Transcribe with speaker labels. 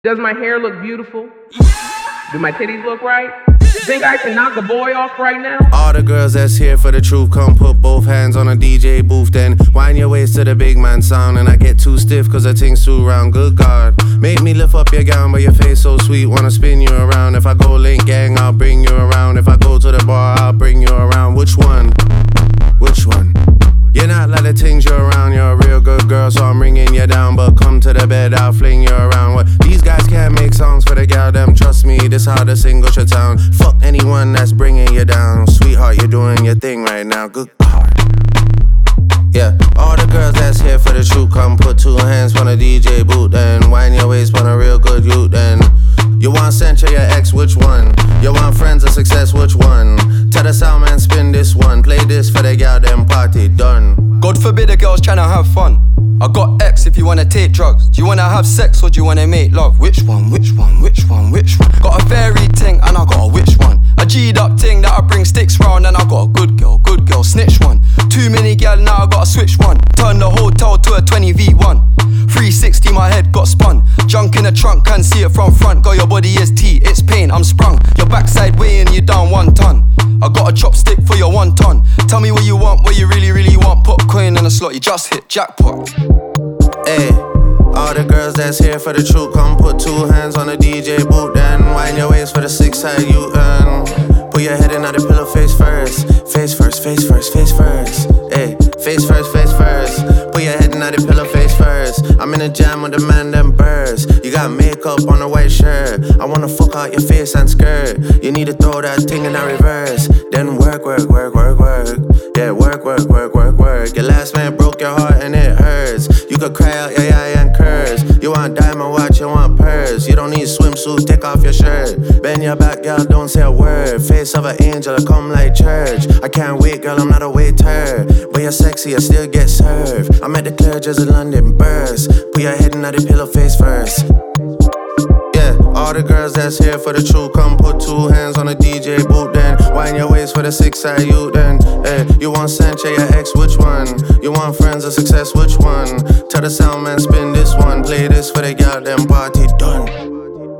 Speaker 1: Does my hair look beautiful? Do my titties look right? Think I can knock a boy off right now?
Speaker 2: All the girls that's here for the truth, come put both hands on a DJ booth. Then wind your waist to the big man sound. And I get too stiff cause the thing's too round. Good God, make me lift up your gown, but your face so sweet, wanna spin you around. If I go link gang, I'll bring you around. If I go to the bar, I'll bring you around. Which one? Which one? You're not like the things you're around. You're a real good girl, so I'm ringing you down. But come to the bed, I'll fling you around. What? These guys can't make songs for the gal, them. Trust me, this how the single should sound. Fuck anyone that's bringing you down. Sweetheart, you're doing your thing right now. Good God. Yeah, all the girls that's here for the truth, come put two hands on a DJ boot. Then wind your waist on a real good youth. Then you want censure your ex, which one? You want friends of success, which one? Tell the sound man, spin this one. Play this for the gal, them party done.
Speaker 3: God forbid a girl's tryna have fun. I got X if you wanna take drugs. Do you wanna have sex or do you wanna make love? Which one, which one, which one, which one? Got a fairy ting and I got a witch one. A G'd up ting that I bring sticks round. And I got a good girl, snitch one. Too many gal, now I gotta switch one. Turn the hotel to a 20v1. 360 my head got spun. Junk in the trunk, can't see it from front. Girl, your body is tea, it's pain, I'm sprung. Your backside weighing you down 1 ton. I got a chopstick for your 1 ton. Tell me what you want, what you really, really want. Put a coin in a slot, you just hit jackpot.
Speaker 2: Hey, all the girls that's here for the truth, come put two hands on the DJ boot. Then wind your waist for the 6-side U-turn. Put your head in on the pillow, face first. Face first, face first, face first. Hey, face first, face first. Put your head in on the pillow, face first. I'm in the jam with the man, them birds. You got makeup on a white shirt. I wanna fuck out your face and skirt. You need to throw that thing in a reverse. Then work, work, work, work, work. Yeah, work, work, work, work, work. Your last man broke your heart and it hurts. You could cry out your eye and curse. You want diamond watch, you want purse. You don't need swimsuit, take off your shirt. Bend your back, girl, don't say a word. Face of an angel, I come like church. I can't wait, girl, I'm not a waiter. But you're sexy, I still get served. I'm at the Clerge as a London burst. Put your head in the pillow, face first. Yeah, all the girls that's here for the truth, come put two hands on the DJ boot. Then wind your waist for the 6-side you. Then hey, you want censure your ex, which one? You want friends of success, which one? Tell the sound man, spin this one. Play this for the gal, them party done.